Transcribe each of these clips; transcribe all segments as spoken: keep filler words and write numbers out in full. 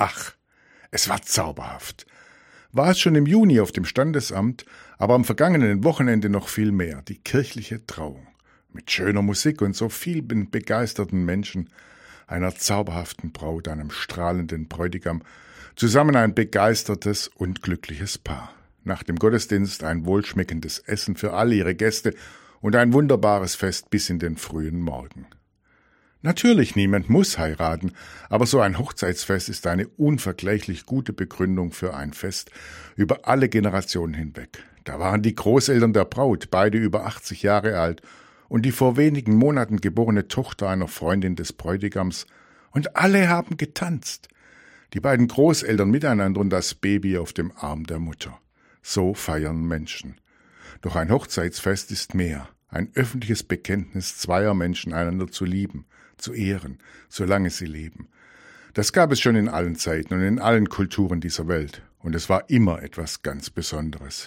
Ach, es war zauberhaft. War es schon im Juni auf dem Standesamt, aber am vergangenen Wochenende noch viel mehr, die kirchliche Trauung. Mit schöner Musik und so vielen begeisterten Menschen, einer zauberhaften Braut, einem strahlenden Bräutigam, zusammen ein begeistertes und glückliches Paar. Nach dem Gottesdienst ein wohlschmeckendes Essen für alle ihre Gäste und ein wunderbares Fest bis in den frühen Morgen. Natürlich, niemand muss heiraten, aber so ein Hochzeitsfest ist eine unvergleichlich gute Begründung für ein Fest über alle Generationen hinweg. Da waren die Großeltern der Braut, beide über achtzig Jahre alt, und die vor wenigen Monaten geborene Tochter einer Freundin des Bräutigams, und alle haben getanzt. Die beiden Großeltern miteinander und das Baby auf dem Arm der Mutter. So feiern Menschen. Doch ein Hochzeitsfest ist mehr, ein öffentliches Bekenntnis zweier Menschen, einander zu lieben, zu ehren, solange sie leben. Das gab es schon in allen Zeiten und in allen Kulturen dieser Welt, und es war immer etwas ganz Besonderes.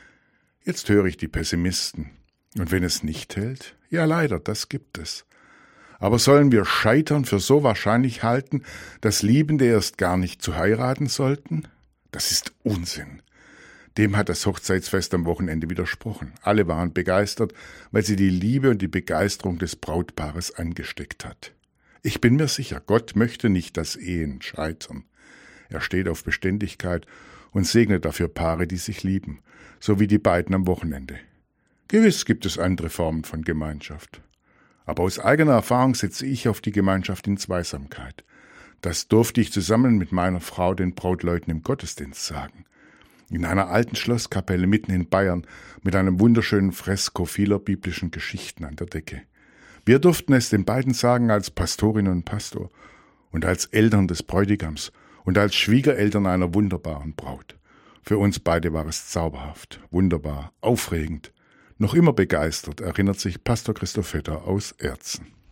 Jetzt höre ich die Pessimisten. Und wenn es nicht hält? Ja, leider, das gibt es. Aber sollen wir Scheitern für so wahrscheinlich halten, dass Liebende erst gar nicht zu heiraten sollten? Das ist Unsinn. Dem hat das Hochzeitsfest am Wochenende widersprochen. Alle waren begeistert, weil sie die Liebe und die Begeisterung des Brautpaares angesteckt hat. Ich bin mir sicher, Gott möchte nicht, dass Ehen scheitern. Er steht auf Beständigkeit und segnet dafür Paare, die sich lieben, so wie die beiden am Wochenende. Gewiss gibt es andere Formen von Gemeinschaft. Aber aus eigener Erfahrung setze ich auf die Gemeinschaft in Zweisamkeit. Das durfte ich zusammen mit meiner Frau den Brautleuten im Gottesdienst sagen. In einer alten Schlosskapelle mitten in Bayern mit einem wunderschönen Fresko vieler biblischen Geschichten an der Decke. Wir durften es den beiden sagen als Pastorin und Pastor und als Eltern des Bräutigams und als Schwiegereltern einer wunderbaren Braut. Für uns beide war es zauberhaft, wunderbar, aufregend. Noch immer begeistert erinnert sich Pastor Christoph Vetter aus Erzen.